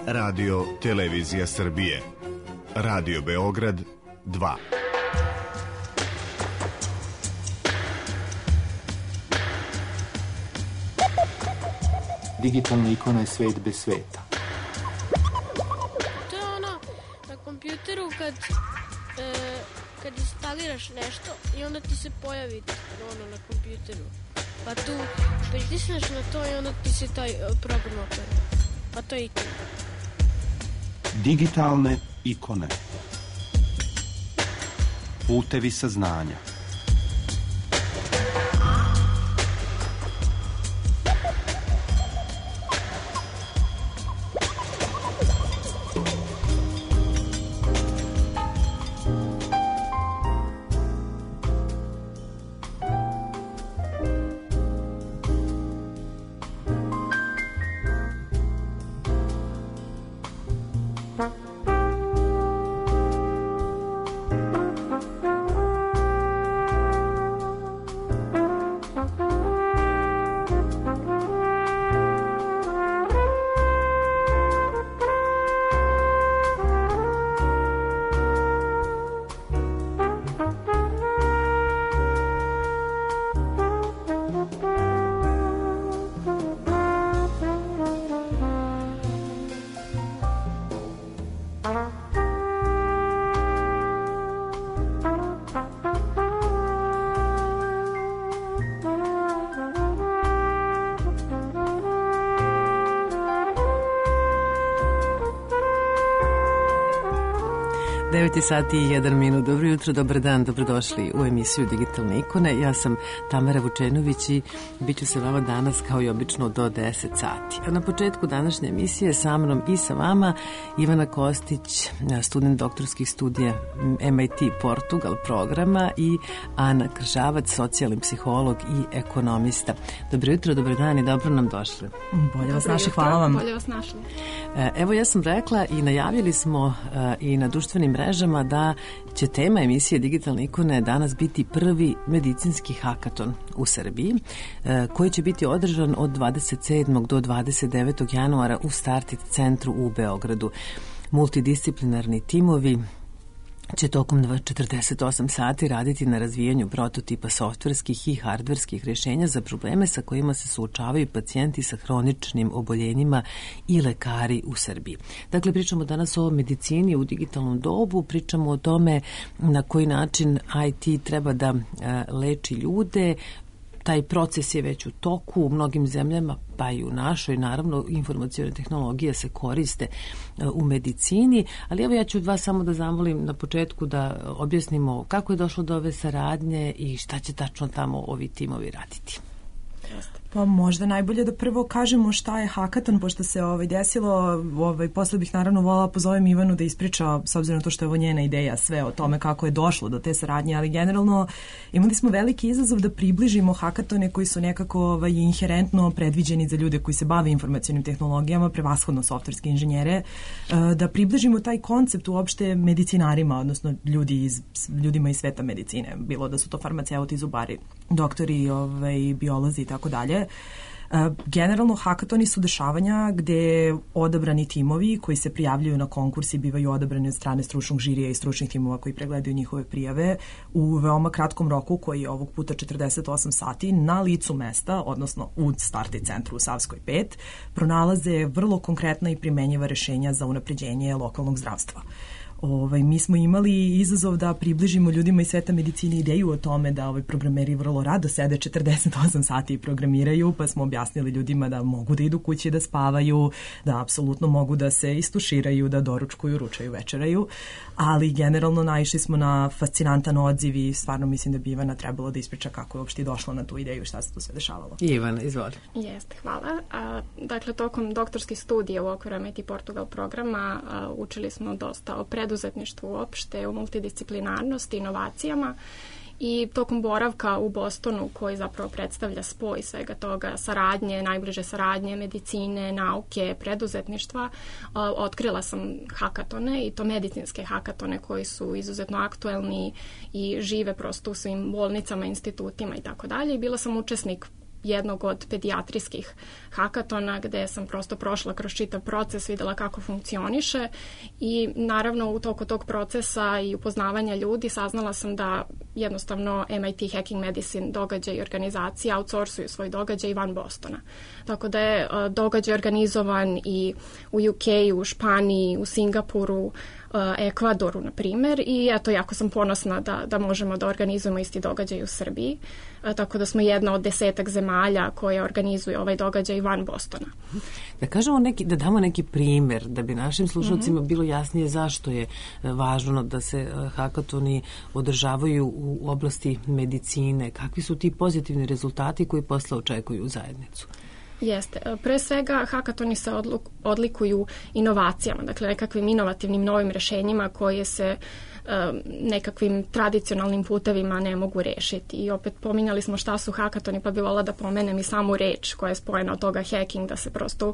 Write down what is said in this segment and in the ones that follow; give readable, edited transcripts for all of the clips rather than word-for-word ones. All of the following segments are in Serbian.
Radio Televizija Srbije. Radio Beograd 2. Digitalna ikona je svet bez sveta. To je ono na kompjuteru kad instaliraš nešto i onda ti se pojavi ono na kompjuteru. Pa tu pritisneš na to i onda ti se taj program otvori. Pa to je ikona. Digitalne ikone. Putevi saznanja. Sati i 1 minut. Dobro jutro, dobar dan, dobrodošli u emisiju Digitalne ikone. Ja sam Tamara Vučenović i bit ću se vama danas kao i obično do 10 sati. A na početku današnje emisije sa mnom i sa vama Ivana Kostić, student doktorskih studija MIT Portugal programa, i Ana Kržavac, socijalni psiholog i ekonomista. Dobro jutro, dobar dan i dobro nam došli. Bolje vas našli, hvala vam. Bolje vas našli. Evo, ja sam rekla i najavili smo i na društvenim mrežama da će tema emisije Digitalne ikone danas biti prvi medicinski hakaton u Srbiji, koji će biti održan od 27. do 29. januara u Startit centru u Beogradu. Multidisciplinarni timovi će tokom 48 sati raditi na razvijanju prototipa softverskih i hardverskih rješenja za probleme sa kojima se suočavaju pacijenti sa hroničnim oboljenjima i lekari u Srbiji. Dakle, pričamo danas o medicini u digitalnom dobu, pričamo o tome na koji način IT treba da leči ljude. Taj proces je već u toku u mnogim zemljama, pa i u našoj. Naravno, informacione tehnologije se koriste u medicini, ali evo ja ću vas samo da zamolim na početku da objasnimo kako je došlo do ove saradnje i šta će tačno tamo ovi timovi raditi. Pa možda najbolje da prvo kažemo šta je hakaton, pošto se desilo, posle bih naravno volala pozovem Ivanu da ispriča, s obzirom na to što je ovo njena ideja, sve o tome kako je došlo do te saradnje, ali generalno imali smo veliki izazov da približimo hakatone koji su nekako inherentno predviđeni za ljude koji se bave informacionim tehnologijama, prevashodno softverske inženjere, da približimo taj koncept uopšte medicinarima, odnosno ljudima iz sveta medicine, bilo da su to farmaceuti, zubari, doktori, biolozi i tako dalje. Generalno, hakatoni su dešavanja gde odabrani timovi koji se prijavljuju na konkurs i bivaju odabrani od strane stručnog žirija i stručnih timova koji pregledaju njihove prijave u veoma kratkom roku, koji je ovog puta 48 sati, na licu mesta, odnosno u Startit centru u Savskoj 5, pronalaze vrlo konkretna i primenjiva rešenja za unapređenje lokalnog zdravstva. Mi smo imali izazov da približimo ljudima iz sveta medicine ideju o tome da programeri vrlo rado sede 48 sati i programiraju, pa smo objasnili ljudima da mogu da idu kući da spavaju, da apsolutno mogu da se istuširaju, da doručkuju, ručaju, večeraju, ali generalno naišli smo na fascinantan odziv i stvarno mislim da bi Ivana trebalo da ispriča kako je uopšte došla na tu ideju i šta se tu sve dešavalo. Ivana, izvoli. Jeste, hvala. Dakle, tokom doktorskih studija u okviru MIT Portugal programa učili smo dosta o preduzetništvu uopšte, u multidisciplinarnosti, inovacijama i tokom boravka u Bostonu, koji zapravo predstavlja spoj svega toga, saradnje, najbliže saradnje, medicine, nauke, preduzetništva, otkrila sam hakatone i to medicinske hakatone koji su izuzetno aktuelni i žive prosto u svim bolnicama, institutima i tako dalje. I bila sam učesnik jednog od pedijatrijskih hakatona gde sam prosto prošla kroz čitav proces, videla kako funkcioniše i naravno u toku tog procesa i upoznavanja ljudi saznala sam da jednostavno MIT Hacking Medicine događaj i organizacija outsourcuju svoj događaj van Bostona. Tako da je događaj organizovan i u UK, u Španiji, u Singapuru, Ekvadoru, na primjer, i eto, jako sam ponosna da možemo da organizujemo isti događaj u Srbiji, tako da smo jedna od 10 zemalja koje organizuje ovaj događaj van Bostona. Da kažemo da damo neki primjer, da bi našim slušalcima bilo jasnije zašto je važno da se hakatoni održavaju u oblasti medicine, kakvi su ti pozitivni rezultati koji posle očekuju u zajednicu. Jeste. Pre svega, hakatoni se odlikuju inovacijama, dakle nekakvim inovativnim novim rešenjima koje se nekakvim tradicionalnim putevima ne mogu rešiti. I opet pominjali smo šta su hakatoni, pa bi volila da pomenem i samu reč koja je spojena od toga hacking, da se prosto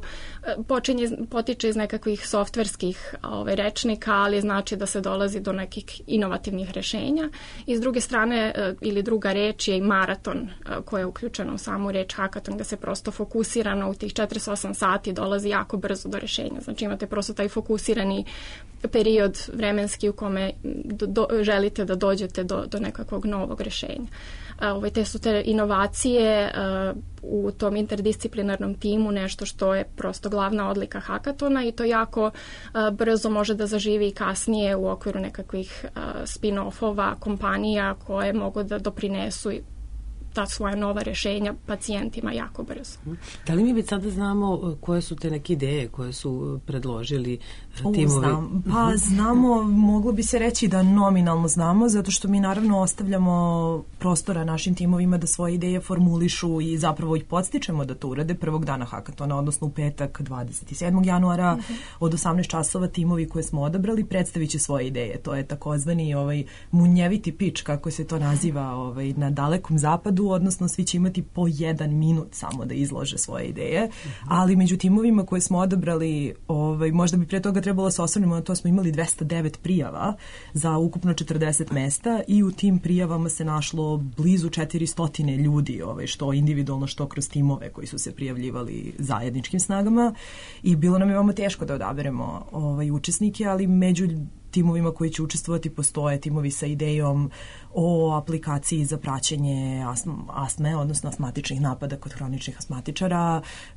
potiče iz nekakvih softverskih rečnika, ali znači da se dolazi do nekih inovativnih rešenja. I s druge strane, ili druga reč je i maraton koja je uključena u samu reč hakaton, da se prosto fokusirano u tih 48 sati dolazi jako brzo do rešenja. Znači imate prosto taj fokusirani period vremenski u kome želite da dođete do nekakvog novog rešenja. Te su te inovacije u tom interdisciplinarnom timu nešto što je prosto glavna odlika hakatona i to jako brzo može da zaživi i kasnije u okviru nekakvih spin-offova, kompanija koje mogu da doprinesu ta svoja nova rešenja pacijentima jako brzo. Da li mi već sada znamo koje su te neke ideje koje su predložili timovi? Pa znamo, moglo bi se reći da nominalno znamo, zato što mi naravno ostavljamo prostora našim timovima da svoje ideje formulišu i zapravo ih podstičemo da to urade prvog dana hakatona, odnosno u petak 27. januara od 18 časova timovi koje smo odabrali predstavit će svoje ideje. To je takozvani munjeviti pitch, kako se to naziva na dalekom zapadu, odnosno svi će imati po 1 minut samo da izlože svoje ideje, ali među timovima koje smo odabrali, možda bi pre toga trebalo se osvrnemo na to, smo imali 209 prijava za ukupno 40 mesta i u tim prijavama se našlo blizu 400 ljudi, što individualno, što kroz timove koji su se prijavljivali zajedničkim snagama i bilo nam je veoma teško da odaberemo učesnike, ali među timovima koji će učestvovati postoje timovi sa idejom o aplikaciji za praćenje astme, odnosno astmatičnih napada kod hroničnih astmatičara,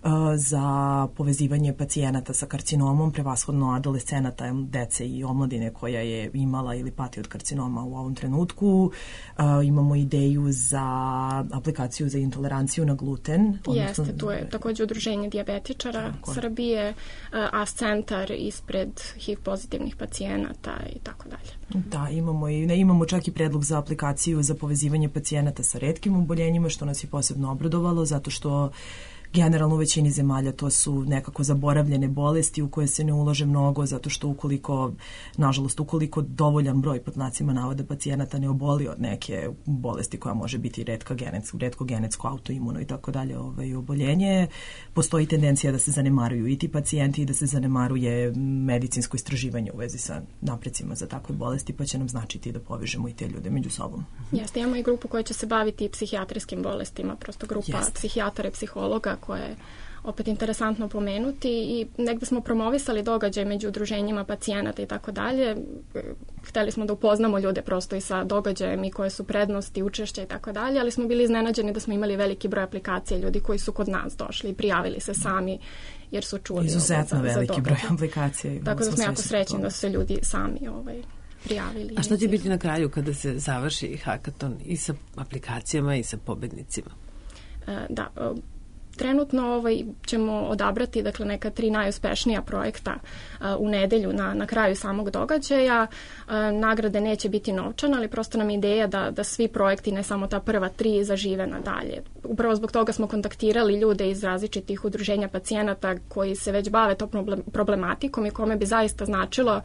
za povezivanje pacijenata sa karcinomom, prevashodno adolescenata, dece i omladine koja je imala ili pati od karcinoma u ovom trenutku. Imamo ideju za aplikaciju za intoleranciju na gluten. Jeste, tu je također udruženje dijabetičara Srbije, AS centar ispred HIV pozitivnih pacijenata i tako dalje. Da, imamo čak i predlog za aplikaciju za povezivanje pacijenata sa retkim oboljenjima, što nas je posebno obradovalo, zato što generalno u većini zemalja to su nekako zaboravljene bolesti u koje se ne ulaže mnogo, zato što ukoliko dovoljan broj pod znacima navoda pacijenata ne oboli od neke bolesti koja može biti retko genetsko, autoimuno i tako dalje oboljenje, postoji tendencija da se zanemaruju i ti pacijenti i da se zanemaruje medicinsko istraživanje u vezi sa naprecima za takve bolesti, pa će nam značiti da povežemo i te ljude među sobom. Jeste, imamo i grupu koja će se baviti psihijatrijskim bolestima, prosto grupa psihijatara i psihologa koja je opet interesantno pomenuti i negde smo promovisali događaj među udruženjima pacijenata i tako dalje. Hteli smo da upoznamo ljude prosto i sa događajem i koje su prednosti, učešća i tako dalje, ali smo bili iznenađeni da smo imali veliki broj aplikacija ljudi koji su kod nas došli i prijavili se sami jer su čuli izuzetno veliki broj aplikacija. Tako da smo jako srećni da su se ljudi sami prijavili. A što će biti na kraju kada se završi hakaton i sa aplikacijama i sa pobednicima? Trenutno ćemo odabrati neka 3 najuspešnija projekta u nedelju na kraju samog događaja. Nagrade neće biti novčane, ali prosto nam je ideja da svi projekti, ne samo ta prva 3, zažive nadalje. Upravo zbog toga smo kontaktirali ljude iz različitih udruženja pacijenata koji se već bave tom problematikom i kome bi zaista značilo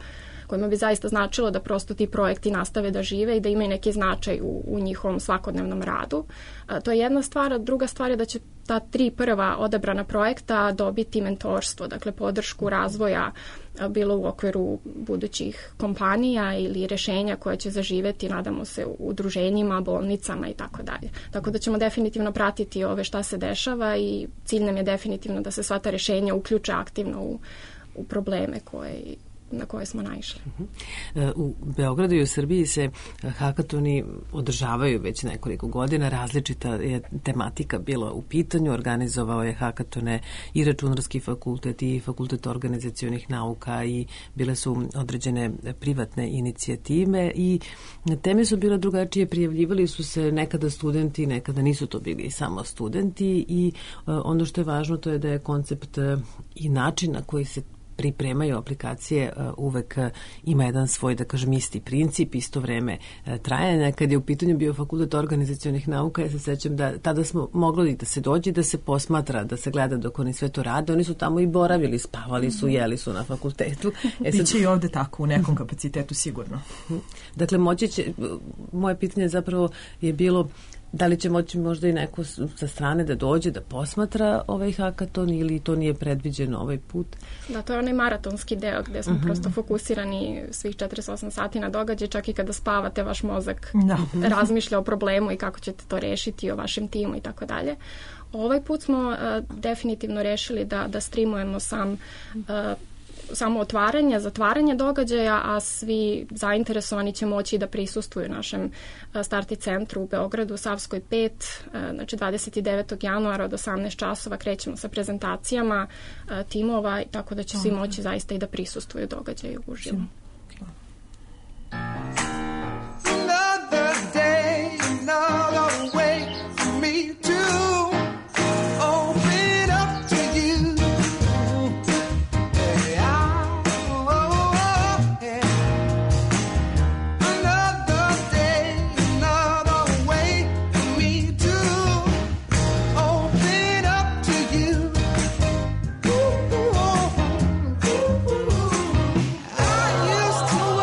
kojima bi zaista značilo da prosto ti projekti nastave da žive i da imaju neki značaj u njihovom svakodnevnom radu. To je jedna stvar, a druga stvar je da će ta 3 prva odabrana projekta dobiti mentorstvo, dakle podršku razvoja bilo u okviru budućih kompanija ili rešenja koje će zaživeti, nadamo se, u udruženjima, bolnicama i tako dalje. Tako da ćemo definitivno pratiti šta se dešava i cilj nam je definitivno da se sva ta rešenja uključe aktivno u probleme na koje smo naišli. U Beogradu i u Srbiji se hakatoni održavaju već nekoliko godina, različita je tematika bila u pitanju, organizovao je hakatone i Računarski fakultet i Fakultet organizacionih nauka i bile su određene privatne inicijative i teme su bile drugačije, prijavljivali su se nekada studenti, nekada nisu to bili samo studenti i ono što je važno to je da je koncept i način na koji se pripremaju aplikacije uvek ima jedan svoj, da kažem, isti princip, isto vreme trajanja. Kad je u pitanju bio Fakultet organizacionih nauka, ja se sećam da tada smo mogli da se dođe, da se posmatra, da se gleda dok oni sve to rade. Oni su tamo i boravili, spavali su, jeli su na fakultetu. Biće i ovde tako, u nekom kapacitetu sigurno. Dakle, moje pitanje zapravo je bilo da li će moći možda i neko sa strane da dođe, da posmatra ovaj hakaton ili to nije predviđeno ovaj put? Da, to je onaj maratonski deo gde smo prosto fokusirani svih 48 sati na događaj, čak i kada spavate vaš mozak razmišlja o problemu i kako ćete to rešiti, o vašem timu i tako dalje. Ovaj put smo definitivno rešili da streamujemo samo otvaranje, zatvaranje događaja, a svi zainteresovani će moći da prisustvuju našem Starti centru u Beogradu, Savskoj 5, znači 29. januara od 18 časova krećemo sa prezentacijama timova, tako da će svi moći zaista i da prisustvuju događaju uživo. Another day, another way for me to open up to you. To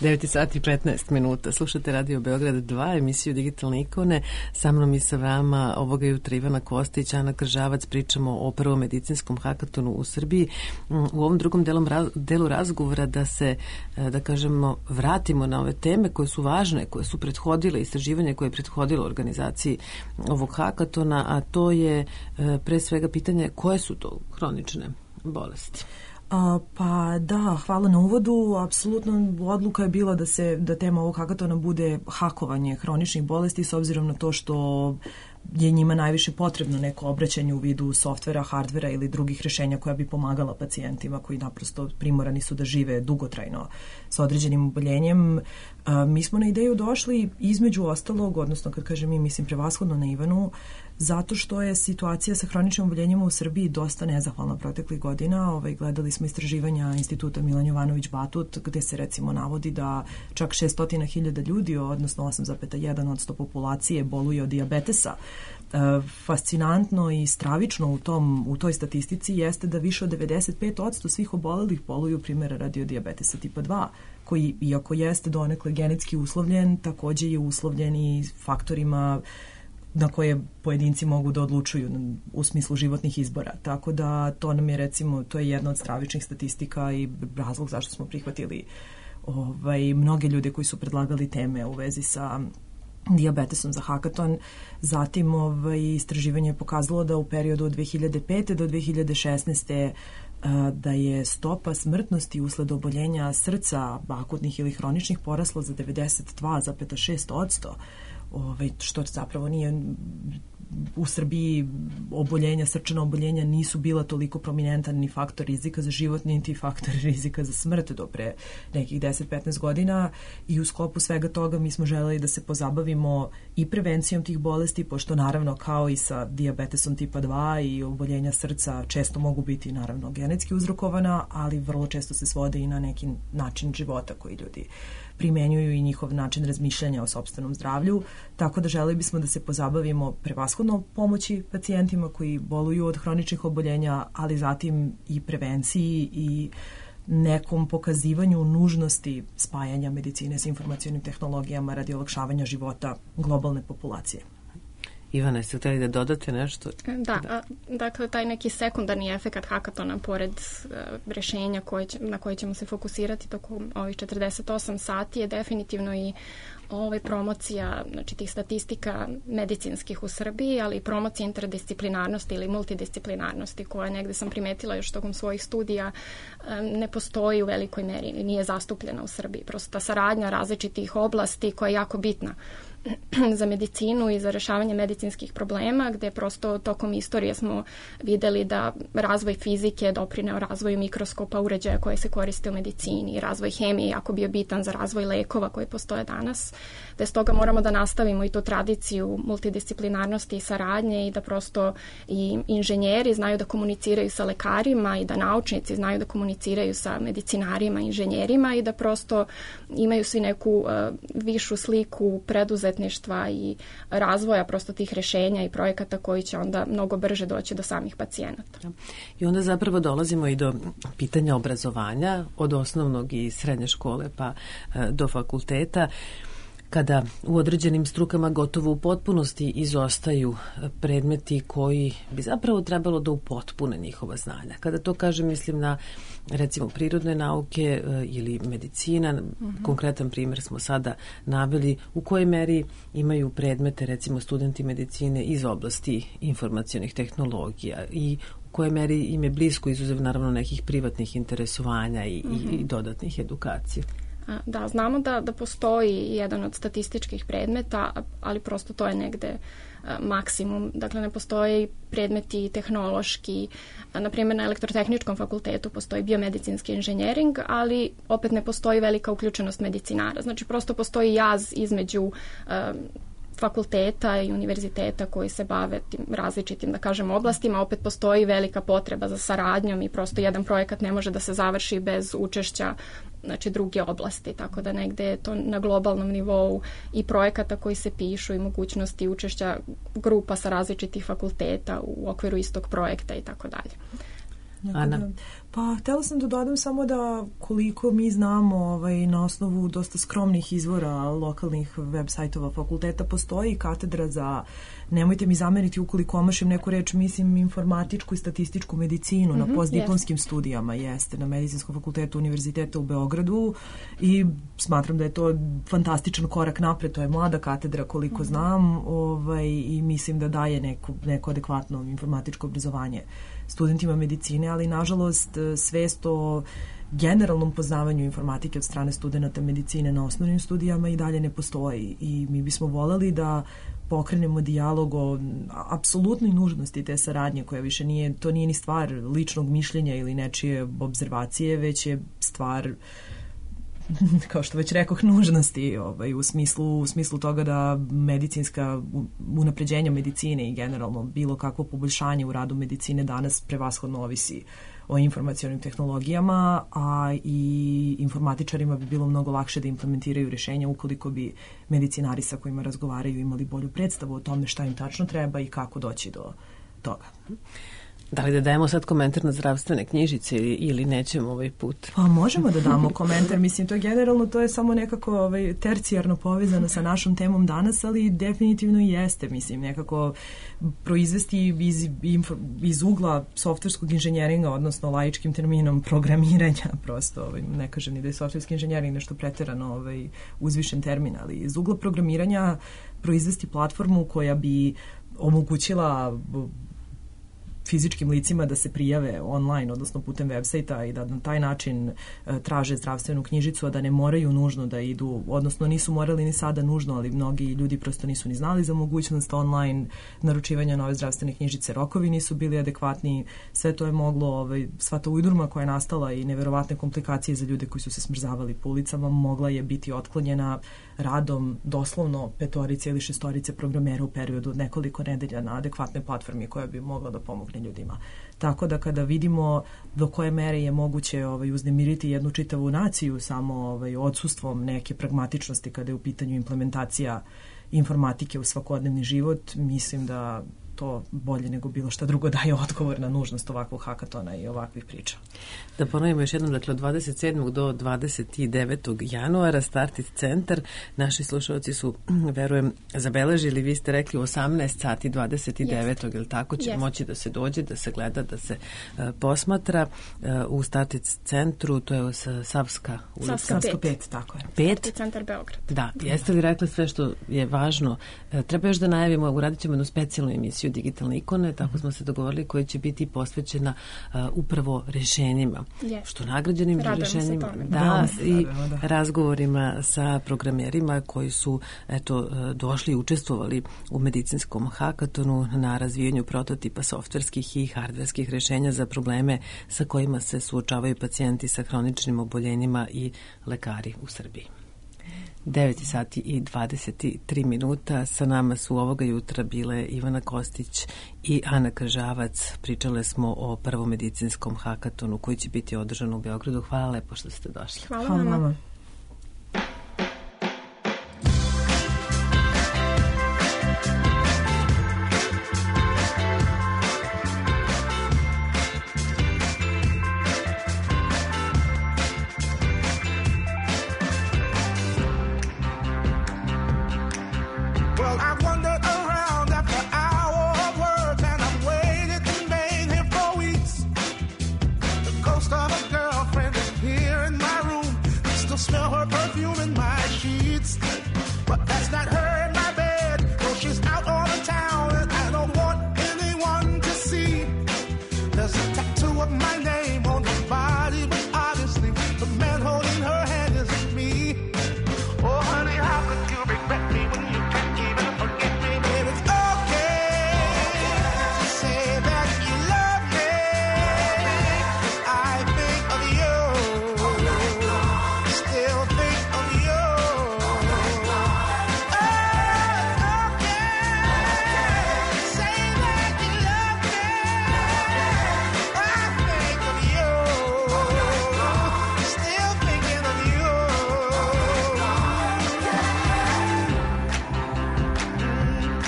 9 sati i 15 minuta. Slušate Radio Beograd 2, emisiju Digitalne ikone. Sa mnom i sa vama ovoga jutra Ivana Kostić, Ana Kržavac. Pričamo o prvom medicinskom hakatonu u Srbiji. U ovom drugom delu razgovora da se, da kažemo, vratimo na ove teme koje su važne, koje su prethodile, istraživanje koje je prethodilo organizaciji ovog hakatona, a to je pre svega pitanje koje su to hronične bolesti. Pa da, hvala na uvodu. Apsolutno odluka je bila da tema ovog hakatona bude hakovanje hroničnih bolesti, s obzirom na to što je njima najviše potrebno neko obraćanje u vidu softvera, hardvera ili drugih rješenja koja bi pomagala pacijentima koji naprosto primorani su da žive dugotrajno s određenim oboljenjem. Mi smo na ideju došli između ostalog, odnosno kad kažem mi, mislim prevashodno na Ivanu, zato što je situacija sa hroničnim oboljenjima u Srbiji dosta nezahvalna proteklih godina. Gledali smo istraživanja Instituta Milan Jovanović Batut, gde se recimo navodi da čak 600.000 ljudi, odnosno 8,1% populacije boluje od dijabetesa. Fascinantno i stravično u toj statistici jeste da više od 95% svih obolelih boluju primjera radi od dijabetesa tipa 2, koji, iako jeste donekle genetski uslovljen, takođe je uslovljen i faktorima na koje pojedinci mogu da odlučuju u smislu životnih izbora. Tako da to nam je, recimo, to je jedna od stravičnih statistika i razlog zašto smo prihvatili mnoge ljude koji su predlagali teme u vezi sa dijabetesom za hakaton. Zatim istraživanje je pokazalo da u periodu od 2005. do 2016. Da je stopa smrtnosti usled oboljenja srca, akutnih ili hroničnih, porasla za 92,6%. Što zapravo nije u Srbiji srčana oboljenja nisu bila toliko prominentan ni faktor rizika za život, niti faktor rizika za smrt do pre nekih 10-15 godina i u sklopu svega toga mi smo želeli da se pozabavimo i prevencijom tih bolesti, pošto naravno kao i sa dijabetesom tipa 2 i oboljenja srca često mogu biti naravno genetski uzrokovana, ali vrlo često se svode i na neki način života koji ljudi primenjuju i njihov način razmišljanja o sopstvenom zdravlju, tako da želeli bismo da se pozabavimo prevashodno pomoći pacijentima koji boluju od hroničnih oboljenja, ali zatim i prevenciji i nekom pokazivanju nužnosti spajanja medicine s informacionim tehnologijama radi olakšavanja života globalne populacije. Ivana, jeste htjeli da dodate nešto? Da, dakle, taj neki sekundarni efekat hakatona, pored rješenja na koje ćemo se fokusirati tokom ovih 48 sati, je definitivno i promocija, znači, tih statistika medicinskih u Srbiji, ali i promocija interdisciplinarnosti ili multidisciplinarnosti, koja negde sam primetila još tokom svojih studija ne postoji u velikoj meri ili nije zastupljena u Srbiji. Prosto ta saradnja različitih oblasti koja je jako bitna za medicinu i za rešavanje medicinskih problema, gde prosto tokom istorije smo videli da razvoj fizike doprineo razvoju mikroskopa, uređaja koje se koriste u medicini, razvoj hemije jako bio bitan za razvoj lekova koji postoje danas, da stoga moramo da nastavimo i tu tradiciju multidisciplinarnosti i saradnje i da prosto i inženjeri znaju da komuniciraju sa lekarima i da naučnici znaju da komuniciraju sa medicinarima, inženjerima i da prosto imaju svi neku višu sliku preduzetništva i razvoja prosto tih rješenja i projekata koji će onda mnogo brže doći do samih pacijenata. I onda zapravo dolazimo i do pitanja obrazovanja od osnovnog i srednje škole pa do fakulteta, kada u određenim strukama gotovo u potpunosti izostaju predmeti koji bi zapravo trebalo da upotpune njihova znanja. Kada to kažem, mislim na recimo prirodne nauke ili medicina. Konkretan primjer smo sada naveli u kojoj meri imaju predmete recimo studenti medicine iz oblasti informacionih tehnologija i u kojoj meri im je blisko, izuzev naravno nekih privatnih interesovanja i dodatnih edukacija. Da, znamo da postoji jedan od statističkih predmeta, ali prosto to je negde maksimum. Dakle, ne postoji predmeti tehnološki. Na primjer, na elektrotehničkom fakultetu postoji biomedicinski inženjering, ali opet ne postoji velika uključenost medicinara. Znači, prosto postoji jaz između fakulteta i univerziteta koji se bave tim različitim, da kažem, oblastima. Opet postoji velika potreba za saradnjom i prosto jedan projekat ne može da se završi bez učešća, znači, druge oblasti, tako da negde je to na globalnom nivou i projekata koji se pišu i mogućnosti učešća grupa sa različitih fakulteta u okviru istog projekta i tako dalje. Ana? Pa, htjela sam da dodam samo da koliko mi znamo na osnovu dosta skromnih izvora lokalnih web sajtova fakulteta postoji katedra za, nemojte mi zameriti ukoliko omašim neku reč, mislim informatičku i statističku medicinu na postdiplomskim studijama, jeste, na Medicinskom fakultetu Univerziteta u Beogradu i smatram da je to fantastičan korak napred, to je mlada katedra koliko znam i mislim da daje neko adekvatno informatičko obrazovanje studentima medicine, ali nažalost svest o generalnom poznavanju informatike od strane studenta medicine na osnovnim studijama i dalje ne postoji i mi bismo voljeli da pokrenemo dijalog o apsolutnoj nužnosti te saradnje koja više nije ni stvar ličnog mišljenja ili nečije obzervacije, već je stvar kao što već rekoh, nužnosti u smislu toga da medicinska unapređenja medicine i generalno bilo kakvo poboljšanje u radu medicine danas prevashodno ovisi o informacionim tehnologijama, a i informatičarima bi bilo mnogo lakše da implementiraju rješenja ukoliko bi medicinari sa kojima razgovaraju imali bolju predstavu o tome šta im tačno treba i kako doći do toga. Da li da dajemo sad komentar na zdravstvene knjižice ili nećemo ovaj put? Pa možemo da damo komentar, mislim to generalno to je samo nekako tercijarno povezano sa našom temom danas, ali definitivno i jeste, mislim nekako proizvesti iz ugla softverskog inženjeringa, odnosno laičkim terminom programiranja, prosto ne kažem ni da je softverski inženjering nešto preterano uzvišen termin, ali iz ugla programiranja proizvesti platformu koja bi omogućila fizičkim licima da se prijave online, odnosno putem websajta i da na taj način traže zdravstvenu knjižicu, a da ne moraju nužno da idu, odnosno nisu morali ni sada nužno, ali mnogi ljudi prosto nisu ni znali za mogućnost online naručivanja nove zdravstvene knjižice, rokovi nisu bili adekvatni, sve to je moglo, sva ta ujdurma koja je nastala i neverovatne komplikacije za ljude koji su se smrzavali po ulicama, mogla je biti otklonjena radom doslovno 5 ili 6 programera u periodu od nekoliko nedelja na adekvatnoj platformi koja bi mogla da pomogne ljudima. Tako da kada vidimo do koje mere je moguće uznemiriti jednu čitavu naciju samo odsustvom neke pragmatičnosti kada je u pitanju implementacija informatike u svakodnevni život, mislim da to bolje nego bilo šta drugo daje odgovor na nužnost ovakvog hakatona i ovakvih priča. Da ponovimo još jednom, dakle od 27. do 29. januara Startit centar. Naši slušalci su, verujem, zabeležili, vi ste rekli 18 sati 29. ili tako će moći da se dođe, da se gleda, da se posmatra u Startit centru, to je Savska ulica. Savska 5, tako je. 5? Startit centar Beograd. Da, jeste li rekli sve što je važno? Treba još da najavimo, uradit ćemo jednu specijalnu emisiju Digitalne ikone, tako smo se dogovorili, koja će biti posvećena upravo rješenjima. Što nagrađenim rješenjima, i razgovorima sa programerima koji su došli i učestvovali u medicinskom hakatonu na razvijanju prototipa softverskih i hardverskih rješenja za probleme sa kojima se suočavaju pacijenti sa hroničnim oboljenjima i lekari u Srbiji. 9 sati i 23 minuta. Sa nama su ovoga jutra bile Ivana Kostić i Ana Kažavac. Pričale smo o prvom medicinskom hakatonu koji će biti održan u Beogradu. Hvala lepo što ste došli. Hvala vama.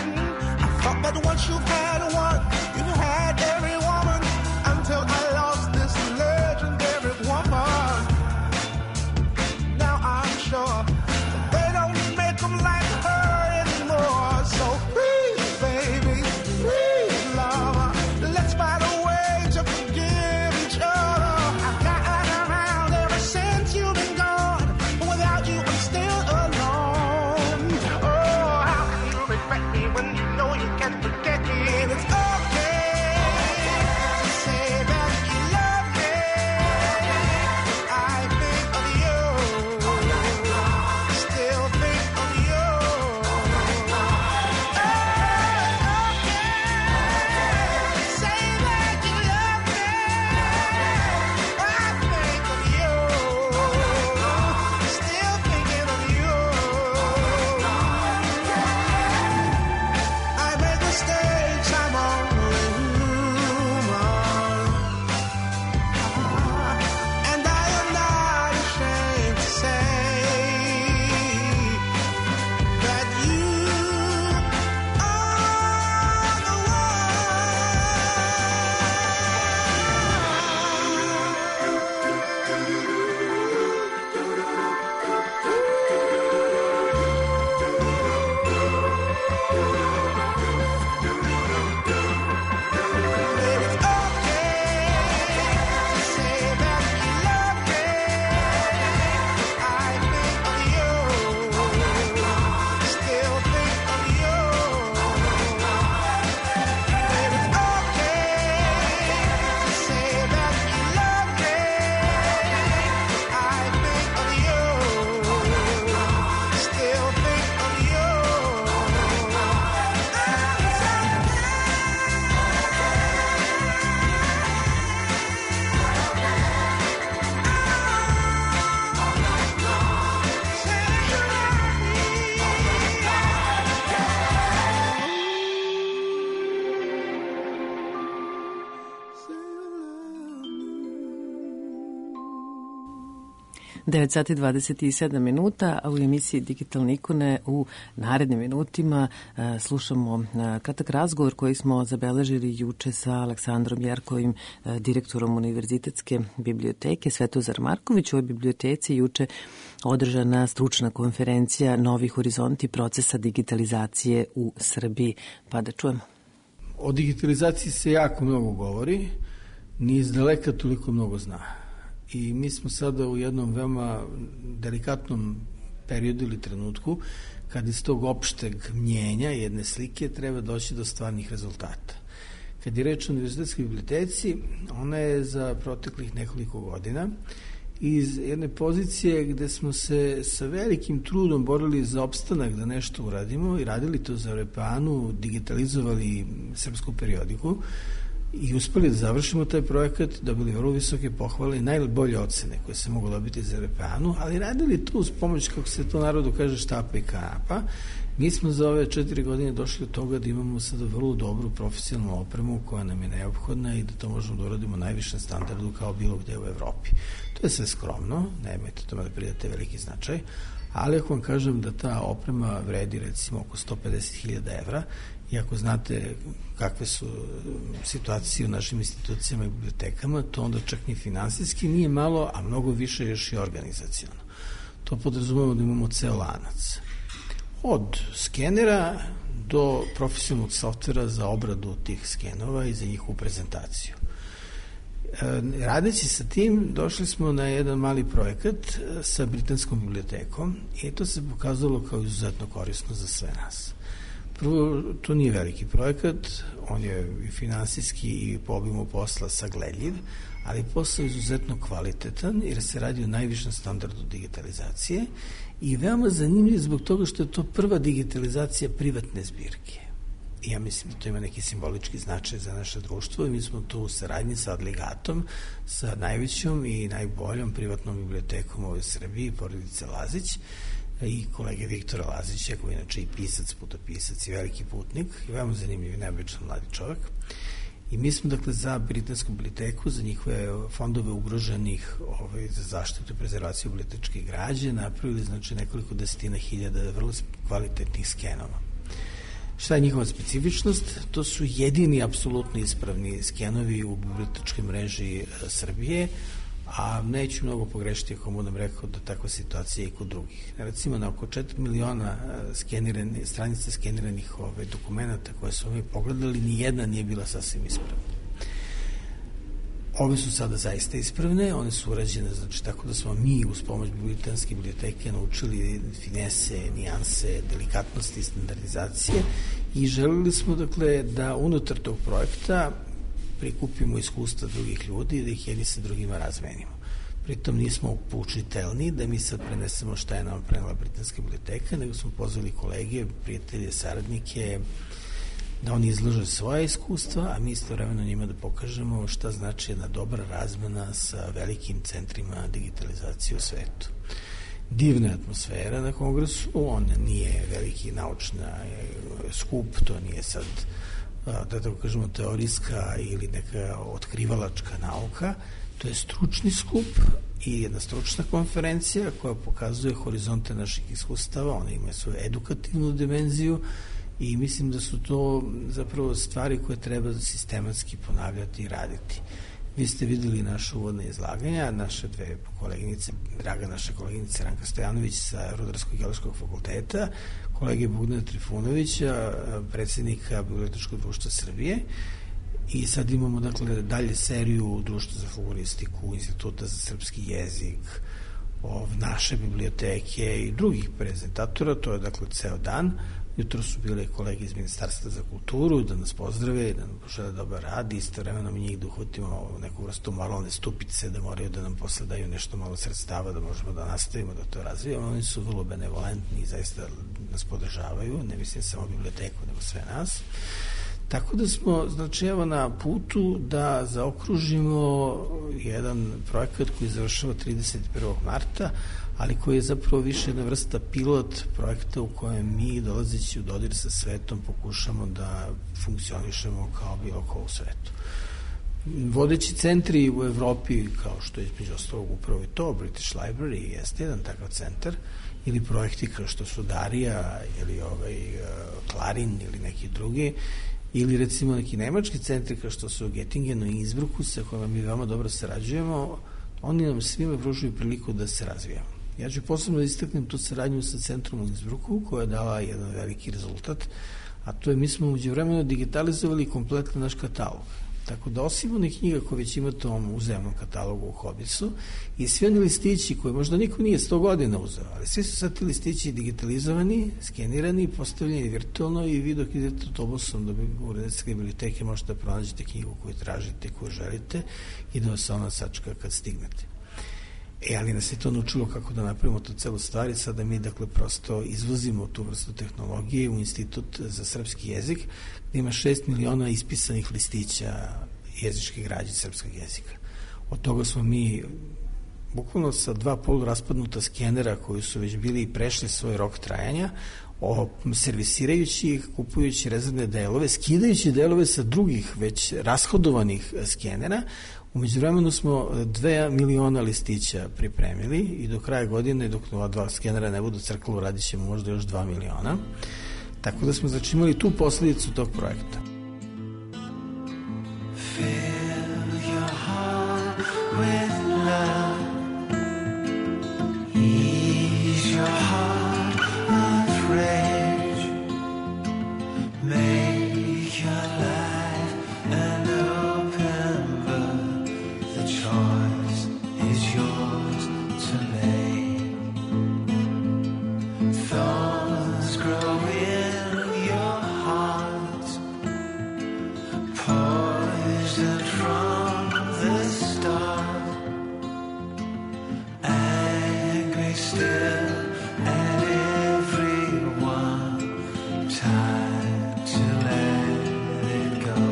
But once you've had one, you had every woman until I lost 9 sati 27 minuta, a u emisiji Digitalne ikone u narednim minutima slušamo kratak razgovor koji smo zabeležili juče sa Aleksandrom Jerkovim, direktorom Univerzitetske biblioteke Svetozar Marković. U ovoj biblioteci juče održana stručna konferencija Novi horizonti procesa digitalizacije u Srbiji. Pa da čujemo. O digitalizaciji se jako mnogo govori, ni iz daleka toliko mnogo zna. I mi smo sada u jednom veoma delikatnom periodu ili trenutku kad iz tog opšteg mnjenja jedne slike treba doći do stvarnih rezultata. Kad je reč o Univerzitetskoj biblioteci, ona je za proteklih nekoliko godina iz jedne pozicije gde smo se sa velikim trudom borili za opstanak da nešto uradimo i radili to za Repanu, digitalizovali srpsku periodiku i uspeli da završimo taj projekat, dobili vrlo visoke pohvale i najbolje ocene koje se mogu dobiti za Repanu, ali radili to uz pomoć, kako se to narodu kaže, štapa i kanapa. Mi smo za ove 4 godine došli do toga da imamo sada vrlo dobru profesionalnu opremu koja nam je neophodna i da to možemo da uradimo najvišem standardu kao bilo gde u Evropi. To je sve skromno, nemojte tome da pridate veliki značaj, ali ako vam kažem da ta oprema vredi recimo oko 150.000 evra, i ako znate kakve su situacije u našim institucijama i bibliotekama, to onda čak ni finansijski nije malo, a mnogo više još i organizaciono. To podrazumemo da imamo ceo lanac. Od skenera do profesionalnog softvera za obradu tih skenova i za njihovu prezentaciju. Radeći sa tim, došli smo na jedan mali projekat sa Britanskom bibliotekom i to se pokazalo kao izuzetno korisno za sve nas. Prvo, to nije veliki projekat, on je i finansijski i po obimu posla sagledljiv, ali posao je izuzetno kvalitetan jer se radi o najvišem standardu digitalizacije i veoma zanimljiv zbog toga što je to prva digitalizacija privatne zbirke. I ja mislim da to ima neki simbolički značaj za naše društvo i mi smo tu u saradnji sa Adligatom, sa najvećom i najboljom privatnom bibliotekom u Srbiji, porodice Lazić, i kolege Viktora Lazića, koji je inače i pisac, putopisac i veliki putnik, i veoma zanimljiv i neobičan mladi čovjek. I mi smo, dakle, za Britansku biblioteku, za njihove fondove ugroženih za zaštitu i prezervaciju bibliotečke građe, napravili, znači, nekoliko desetina hiljada vrlo kvalitetnih skenova. Šta je njihova specifičnost? To su jedini apsolutno ispravni skenovi u bibliotečkoj mreži Srbije, a neću mnogo pogrešiti ako budem rekao da takva situacija i kod drugih. Recimo, na oko 4 miliona stranica skeniranih dokumenta koje su mi pogledali, ni jedna nije bila sasvim ispravna. Ove su sada zaista ispravne, one su urađene, znači, tako da smo mi uz pomoć Britanske biblioteke naučili finese, nijanse, delikatnosti i standardizacije i želeli smo, dakle, da unutar tog projekta prikupimo iskustva drugih ljudi i da ih jedni sa drugima razmenimo. Pritom nismo poučitelni da mi sad prenesemo šta je nam prenela Britanska biblioteka, nego smo pozvali kolege, prijatelje, saradnike, da oni izlože svoje iskustva, a mi istovremeno njima da pokažemo šta znači jedna dobra razmena sa velikim centrima digitalizacije u svetu. Divna atmosfera na kongresu, on nije veliki naučna skup, to nije sad, da tako kažemo, teorijska ili neka otkrivalačka nauka, to je stručni skup i jedna stručna konferencija koja pokazuje horizonte naših iskustava, ona ima svoju edukativnu dimenziju i mislim da su to zapravo stvari koje treba sistematski ponavljati i raditi. Vi ste videli naše uvodne izlaganja, naše dve koleginice, draga naša koleginica Ranka Stojanović sa Rudarsko-geološkog fakulteta, kolege Bogdana Trifunovića, predsjednika Bibliotečkog društva Srbije, i sad imamo, dakle, dalje seriju Društva za folkloristiku, Instituta za srpski jezik, naše biblioteke i drugih prezentatora, to je, dakle, ceo dan. Jutro su bile kolege iz Ministarstva za kulturu da nas pozdrave, da nam požele dobar rad i istovremeno mi njih da uhvatimo neku vrstu moralne stupice, da moraju da nam posle daju nešto malo sredstava da možemo da nastavimo da to razvijamo. Oni su vrlo benevolentni i zaista nas podržavaju, ne mislim samo biblioteku, nego sve nas. Tako da smo, znači, evo na putu da zaokružimo jedan projekat koji završava 31. marta, ali koji je zapravo više jedna vrsta pilot projekta u kojem mi, dolazeći u dodir sa svetom, pokušamo da funkcionišemo kao bilo ko u svetu. Vodeći centri u Evropi, kao što je između ostalog upravo i to, British Library jeste jedan takav centar, ili projekti kao što su Darija, ili Klarin, ili neki drugi, ili recimo neki nemački centri kao što su Göttingenu i Innsbrucku, sa kojima mi veoma dobro sarađujemo, oni nam svima pružuju priliku da se razvijamo. Ja ću posebno istaknem tu saradnju sa centrom u Innsbrucku, koja je dala jedan veliki rezultat, a to je mi smo uđe vremena digitalizovali kompletno naš katalog. Tako da osim onih knjiga koje već imate u ovom uzemnom katalogu u Hobisu i svi oni listići koje možda niko nije 100 godina uzeo, ali svi su sad ti listići digitalizovani, skenirani, postavljeni virtualno i vi dok idete autobusom do uredničke biblioteke možete da pronađete knjigu koju tražite, koju želite i da vas ona sačeka kad stignete. Ali nas je to naučilo kako da napravimo tu celu stvar i sada mi dakle prosto izvozimo tu vrstu tehnologije u Institut za srpski jezik gde ima 6 miliona ispisanih listića jezičke građe srpskog jezika. Od toga smo mi bukvalno sa 2 poluraspadnuta skenera koji su već bili i prešli svoj rok trajanja, servisirajući ih, kupujući rezervne delove, skidajući delove sa drugih već rashodovanih skenera. Umeđu vremenu smo 2 miliona listića pripremili i do kraja godine, dok ova 2 skenera ne budu crklo, radit ćemo možda još 2 miliona. Tako da smo znači imali tu posledicu tog projekta. Fill your heart with love. Ease your heart of rage. Make your life an open book. The choice is yours to make. Thorns grow in your heart, poison from the start, angry still at everyone, time to let it go.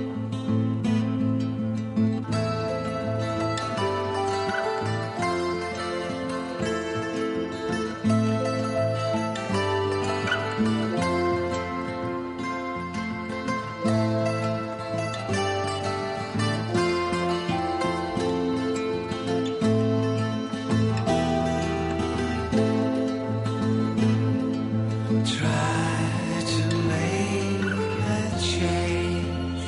Try to make a change.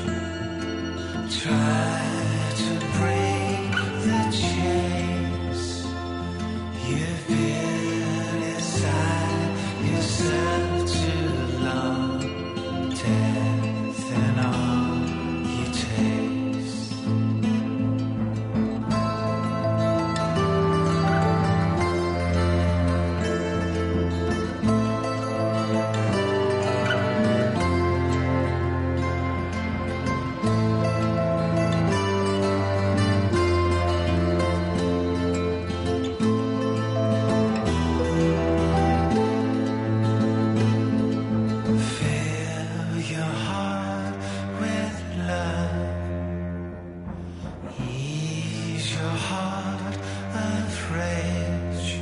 Try to break the chains. You've been inside yourself too long. Death and all you taste. Fill your heart with love. Ease your heart of rage.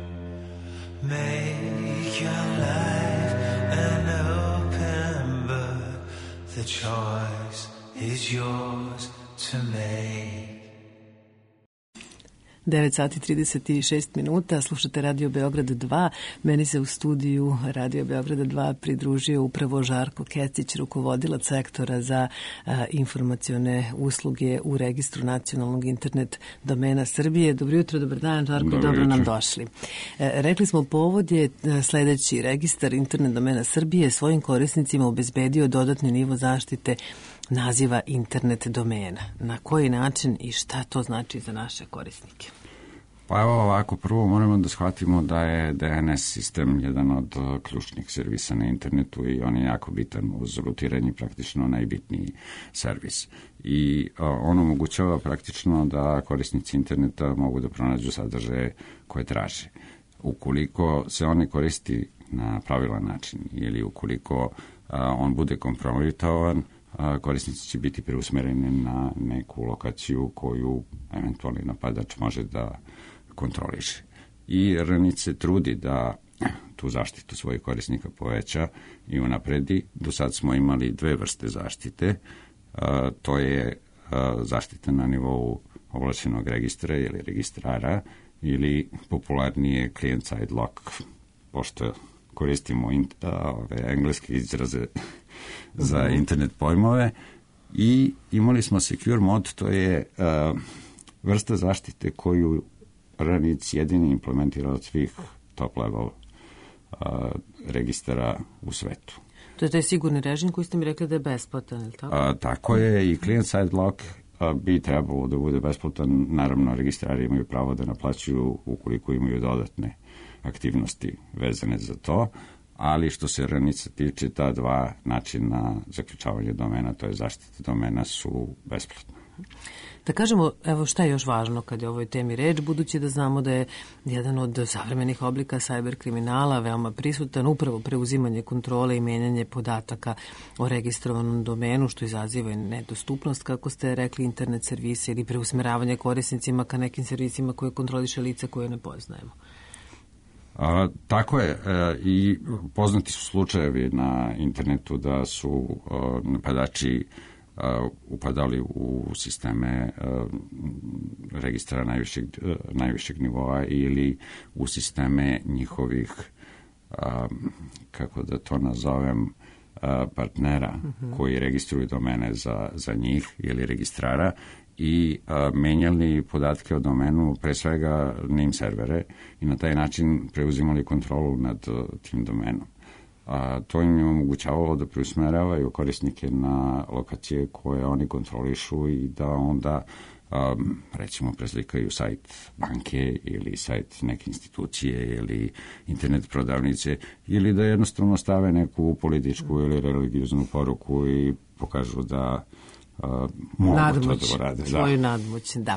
Make your life an open book. The choice is yours to make. 9 sati 36 minuta, slušate Radio Beograd 2. Meni se u studiju Radio Beograda 2 pridružio upravo Žarko Kecić, rukovodilac sektora za informacione usluge u registru nacionalnog internet domena Srbije. Dobro jutro, dobar dan, Žarko, dobro nam došli. Rekli smo, povod je sledeći. Registar internet domena Srbije svojim korisnicima obezbedio dodatni nivo zaštite naziva internet domena. Na koji način i šta to znači za naše korisnike? Pa evo ovako, prvo moramo da shvatimo da je DNS sistem jedan od ključnih servisa na internetu i on je jako bitan uz rutiranje, praktično najbitniji servis. I on omogućava praktično da korisnici interneta mogu da pronađu sadržaje koje traže. Ukoliko se on ne koristi na pravilan način ili ukoliko on bude kompromitovan, korisnici će biti preusmereni na neku lokaciju koju eventualni napadač može da kontroliše. I RNIT se trudi da tu zaštitu svojih korisnika poveća i unapredi. Do sad smo imali 2 vrste zaštite. To je zaštite na nivou ovlašćenog registra ili registrara, ili popularnije client-side lock, pošto koristimo ove engleske izraze za internet pojmove. I imali smo secure mod, to je vrsta zaštite koju RANIC jedini implementira od svih top level registara u svetu. To je taj sigurni režim koji ste mi rekli da je besplatan, ili tako? Tako je, i client-side lock bi trebalo da bude besplatan. Naravno, registrari imaju pravo da naplaćuju ukoliko imaju dodatne aktivnosti vezane za to, ali što se RANIC-a tiče, ta dva načina zaključavanja domena, to je zaštite domena, su besplatne. Da kažemo, evo šta je još važno kad je o ovoj temi reč, budući da znamo da je jedan od savremenih oblika cyber kriminala veoma prisutan upravo preuzimanje kontrole i menjanje podataka o registrovanom domenu, što izaziva nedostupnost, kako ste rekli, internet servisa ili preusmeravanje korisnicima ka nekim servisima koje kontroliše lice koje ne poznajemo. Tako je, i poznati su slučajevi na internetu da su napadači upadali u sisteme registra najvišeg nivoa ili u sisteme njihovih, kako da to nazovem, partnera koji registruju domene za njih ili registrara i menjali podatke o domenu, pre svega name servere, i na taj način preuzimali kontrolu nad tim domenom. To im je omogućavalo da preusmeravaju korisnike na lokacije koje oni kontrolišu i da onda, recimo, preslikaju sajt banke ili sajt neke institucije ili internet prodavnice, ili da jednostavno stave neku političku ili religioznu poruku i pokažu da mogu nadmoć, to da rade. Svoju nadmoć, da.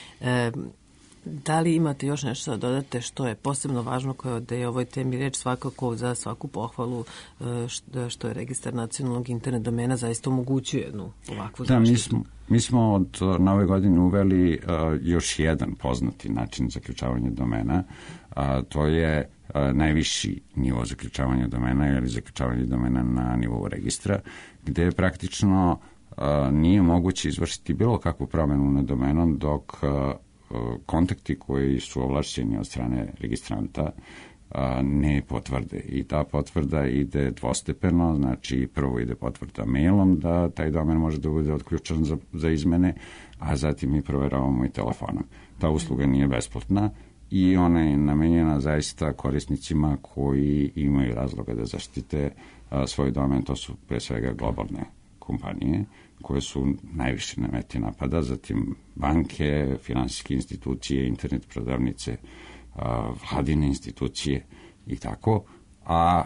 Da li imate još nešto da dodate što je posebno važno, koje da je ovoj temi reč, svakako za svaku pohvalu što je registar nacionalnog internet domena zaista omogućuje jednu ovakvu zaštitu? Da, mi smo od nove godine uveli još jedan poznati način zaključavanja domena, to je najviši nivo zaključavanja domena ili zaključavanje domena na nivou registra, gde praktično nije moguće izvršiti bilo kakvu promenu na domenom dok kontakti koji su ovlašćeni od strane registranta ne potvrde. I ta potvrda ide dvostepeno, znači prvo ide potvrda mailom da taj domen može da bude otključan za izmene, a zatim mi proveravamo i telefonom. Ta usluga nije besplatna i ona je namenjena zaista korisnicima koji imaju razloga da zaštite svoj domen. To su pre svega globalne kompanije koje su najviše na meti napada, zatim banke, finansijske institucije, internet prodavnice, vladine institucije i tako, a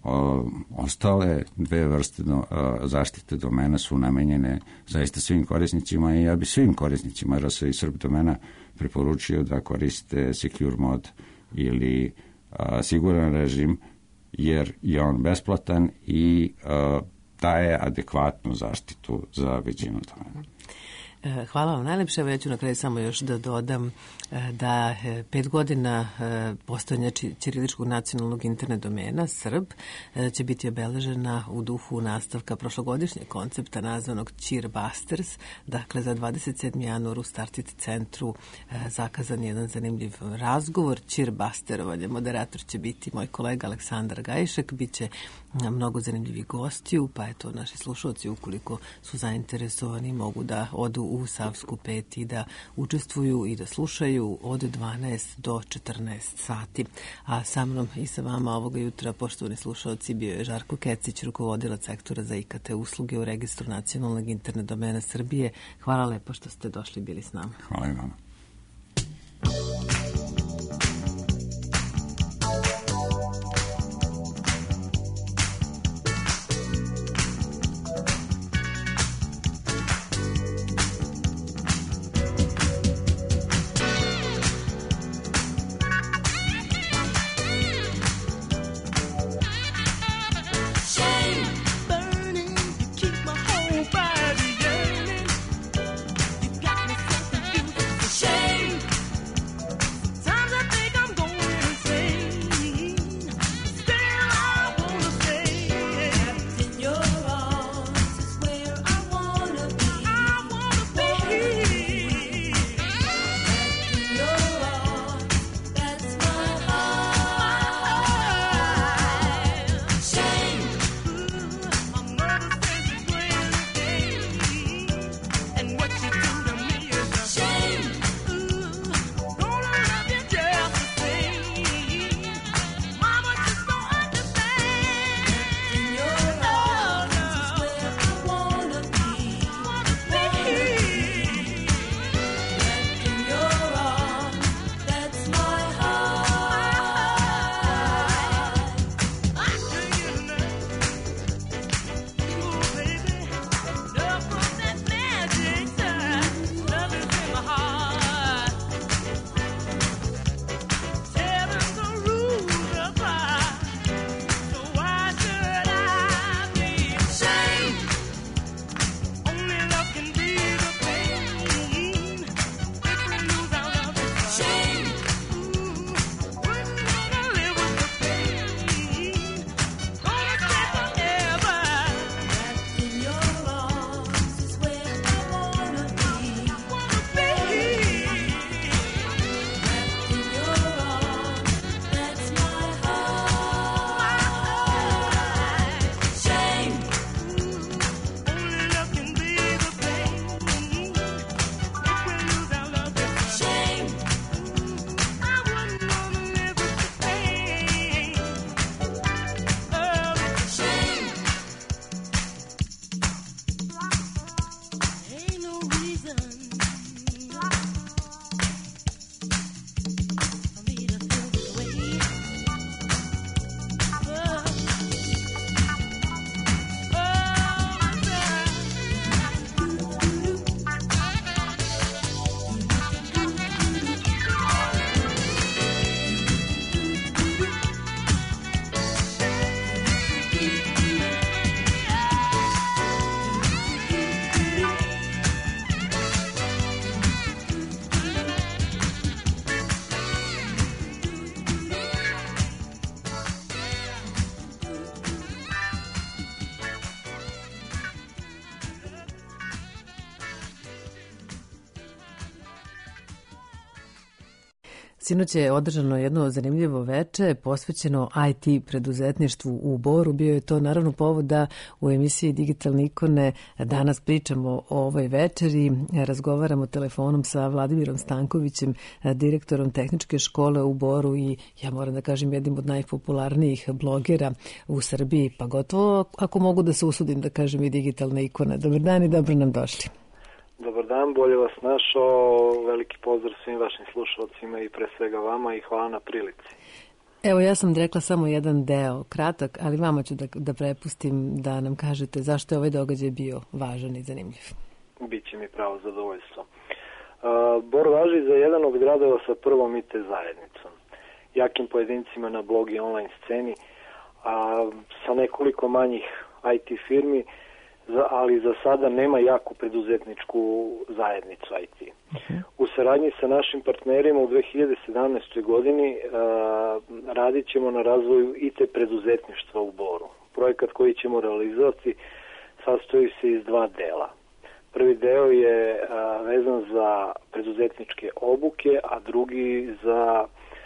ostale dve vrste zaštite domena su namenjene zaista svim korisnicima i ja bi svim korisnicima RS i SRP domena preporučio da koriste secure mod ili siguran režim, jer je on besplatan i daje adekvatnu zaštitu za većinu domena. Hvala vam najlepše. Ja ću na kraju samo još da dodam da 5 godina postojanja ćiriličkog nacionalnog internet domena SRB će biti obeležena u duhu nastavka prošlogodišnjeg koncepta nazvanog Cheerbusters. Dakle, za 27. januar u Startiti centru zakazan jedan zanimljiv razgovor, Cheerbusterovanje. Moderator će biti moj kolega Aleksandar Gajšek. Biće mnogo zanimljivih gostiju, pa eto, naši slušalci, ukoliko su zainteresovani, mogu da odu u Savsku 5 i da učestvuju i da slušaju od 12 do 14 sati. A sa mnom i sa vama ovoga jutra, poštovani slušalci, bio je Žarko Kecić, rukovodilac sektora za IKT usluge u Registru nacionalnog internet domena Srbije. Hvala lepo što ste došli i bili s nama. Hvala i vama. Shame. Sinoć je održano jedno zanimljivo veče posvećeno IT preduzetništvu u Boru. Bio je to naravno povod da u emisiji Digitalne ikone danas pričamo o ovoj večeri. Razgovaramo telefonom sa Vladimirom Stankovićem, direktorom tehničke škole u Boru i ja moram da kažem jednim od najpopularnijih blogera u Srbiji, pa gotovo ako mogu da se usudim da kažem i digitalna ikona. Dobar dan i dobro nam došli. Dobar dan, bolje vas našao, veliki pozdrav svim vašim slušalcima i pre svega vama i hvala na prilici. Evo, ja sam rekla samo jedan deo, kratak, ali vama ću da prepustim da nam kažete zašto je ovaj događaj bio važan i zanimljiv. Biće mi pravo zadovoljstvo. Bor važi za jedan od gradova sa prvom IT zajednicom, jakim pojedincima na blog i online sceni, a sa nekoliko manjih IT firmi, ali za sada nema jaku preduzetničku zajednicu IT. U saradnji sa našim partnerima u 2017. godini radit ćemo na razvoju IT preduzetništva u Boru. Projekat koji ćemo realizovati sastoji se iz dva dela. Prvi deo je vezan za preduzetničke obuke, a drugi za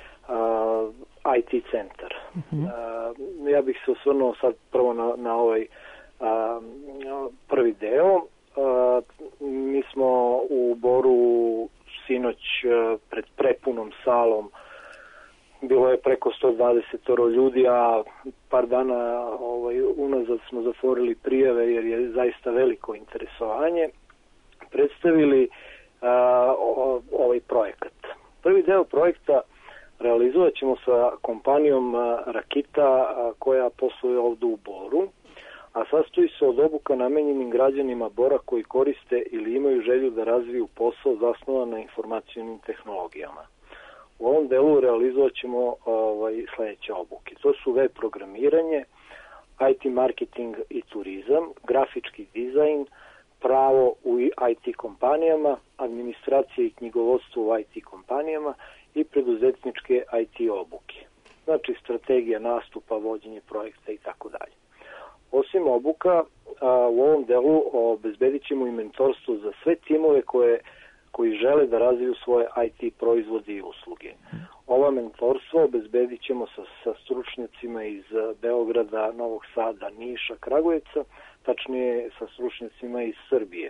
IT centar. Ja bih se osvrnuo sad prvo na ovaj prvi deo. Mi smo u Boru sinoć pred prepunom salom, bilo je preko 120 ljudi, a par dana unazad smo zatvorili prijave jer je zaista veliko interesovanje, predstavili ovaj projekat. Prvi deo projekta realizovat ćemo sa kompanijom Rakita koja posluje ovdje u Boru, a sastoji se od obuka namenjenim građanima Bora koji koriste ili imaju želju da razviju posao zasnovan na informacionim tehnologijama. U ovom delu realizovat ćemo sledeće obuke. To su web programiranje, IT marketing i turizam, grafički dizajn, pravo u IT kompanijama, administracija i knjigovodstvo u IT kompanijama i preduzetničke IT obuke. Znači strategija nastupa, vođenje projekta i tako dalje. Osim obuka, u ovom delu obezbedit ćemo i mentorstvo za sve timove koji žele da razviju svoje IT proizvode i usluge. Ova mentorstvo obezbedit ćemo sa stručnjacima iz Beograda, Novog Sada, Niša, Kragujevca, tačnije sa stručnjacima iz Srbije.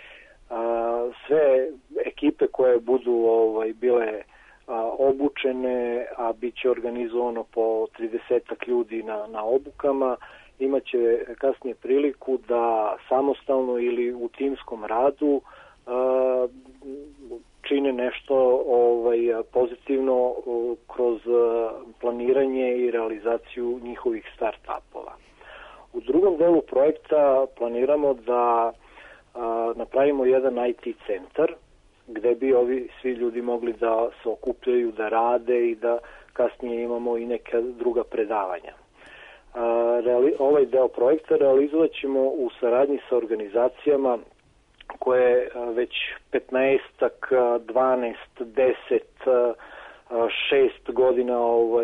Sve ekipe koje budu bile obučene, a bit će organizovano po 30 ljudi na obukama, imaće kasnije priliku da samostalno ili u timskom radu čine nešto pozitivno kroz planiranje i realizaciju njihovih start-upova. U drugom delu projekta planiramo da napravimo jedan IT centar gde bi ovi svi ljudi mogli da se okupljaju, da rade i da kasnije imamo i neka druga predavanja. Ovaj deo projekta realizovat ćemo u saradnji sa organizacijama koje već 15, 12, 10, 6 godina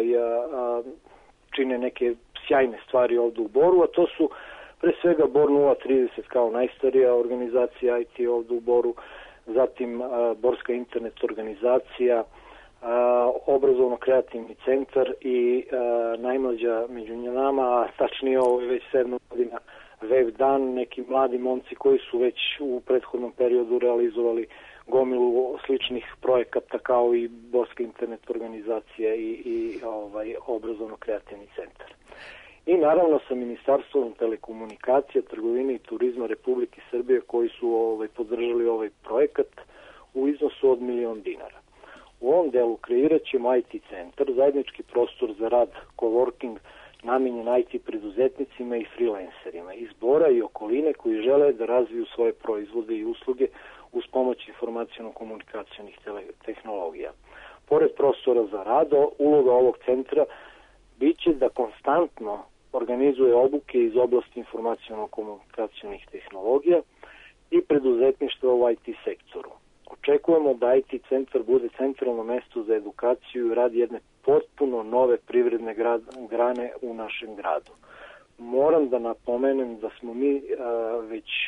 čine neke sjajne stvari ovdje u Boru, a to su pre svega Bor 030 kao najstarija organizacija IT ovdje u Boru, zatim Borska internet organizacija, obrazovno-kreativni centar i najmlađa među nama, a tačnije ovo je već 7 godina Web dan, neki mladi momci koji su već u prethodnom periodu realizovali gomilu sličnih projekata kao i Borska internet organizacija i obrazovno-kreativni centar. I naravno sa Ministarstvom telekomunikacija, trgovine i turizma Republike Srbije koji su podržali ovaj projekat u iznosu od $1.000.000. U ovom delu kreirat ćemo IT centar, zajednički prostor za rad, coworking, namenjen IT preduzetnicima i freelancerima iz Bora i okoline koji žele da razviju svoje proizvode i usluge uz pomoć informaciono-komunikacionih tehnologija. Pored prostora za rad, uloga ovog centra biće da konstantno organizuje obuke iz oblasti informaciono-komunikacionih tehnologija i preduzetništva u IT sektoru. Očekujemo da IT centar bude centralno mesto za edukaciju i rad jedne potpuno nove privredne grane u našem gradu. Moram da napomenem da smo mi već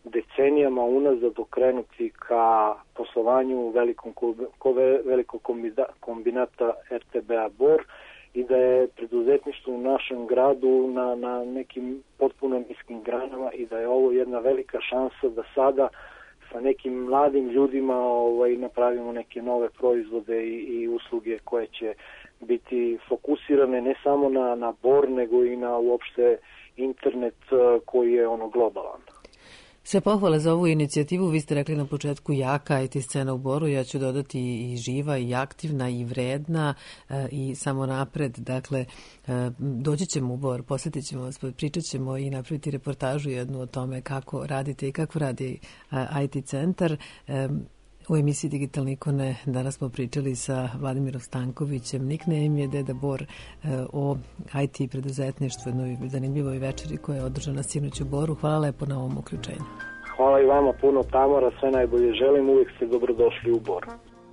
decenijama unazad okrenuti ka poslovanju velikog kombinata RTB-a Bor i da je preduzetništvo u našem gradu na nekim potpuno niskim granama i da je ovo jedna velika šansa da sada sa nekim mladim ljudima napravimo neke nove proizvode i usluge koje će biti fokusirane ne samo na Bor, nego i na uopšte internet koji je globalan. Sve pohvale za ovu inicijativu, vi ste rekli na početku jaka IT scena u Boru, ja ću dodati i živa i aktivna i vredna i samo napred, dakle doći ćemo u Bor, posjetit ćemo vas, pričat ćemo i napraviti reportažu jednu o tome kako radite i kako radi IT centar. U emisiji Digitalne ikone danas smo pričali sa Vladimirom Stankovićem, nickname je Deda Bor, o IT preduzetništvu, jednoj zanimljivoj večeri koja je održana sinoć u Boru. Hvala lepo na ovom uključenju. Hvala i vama puno, Tamara, sve najbolje želim, uvijek ste dobrodošli u Bor.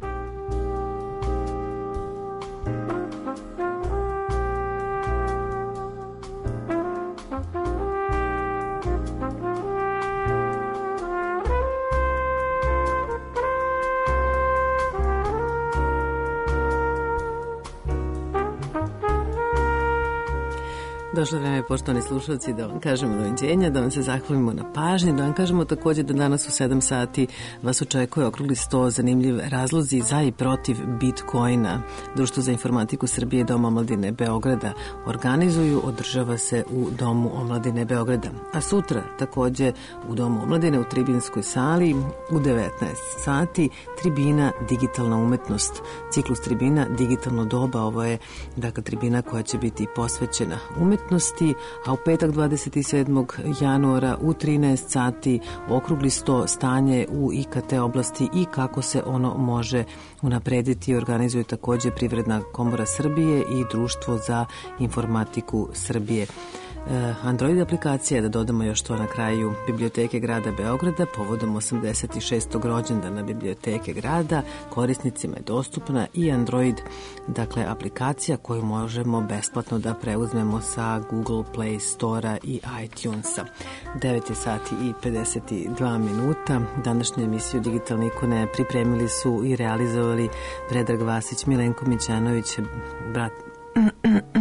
Došlo vreme, poštovani slušalci, da vam kažemo doviđenja, da vam se zahvalimo na pažnji, da vam kažemo također da danas u 7 sati vas očekuje okrugli sto, zanimljiv razlozi za i protiv Bitcoina. Društvo za informatiku Srbije i Dom omladine Beograda organizuju, održava se u Domu omladine Beograda. A sutra također u Domu omladine u Tribinskoj sali u 19 sati tribina Digitalna umetnost. Ciklus tribina Digitalno doba, ovo je dakle tribina koja će biti posvećena umetnosti, a u petak 27. januara u 13 sati okrugli sto stanje u IKT oblasti i kako se ono može unaprediti. Organizuje također Privredna komora Srbije i Društvo za informatiku Srbije. Android aplikacija, da dodamo još to na kraju, Biblioteke grada Beograda povodom 86. rođendana Biblioteke grada korisnicima je dostupna i Android, dakle aplikacija koju možemo besplatno da preuzmemo sa Google Play Store-a i iTunesa. 9 sati i 52 minuta. Današnju emisiju Digitalne ikone pripremili su i realizovali Predrag Vasić, Milenko Mićanović, brat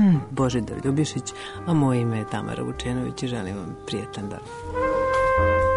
Božidar Ljubišić, a moje ime je Tamara Vučenović i želim vam prijetan dan.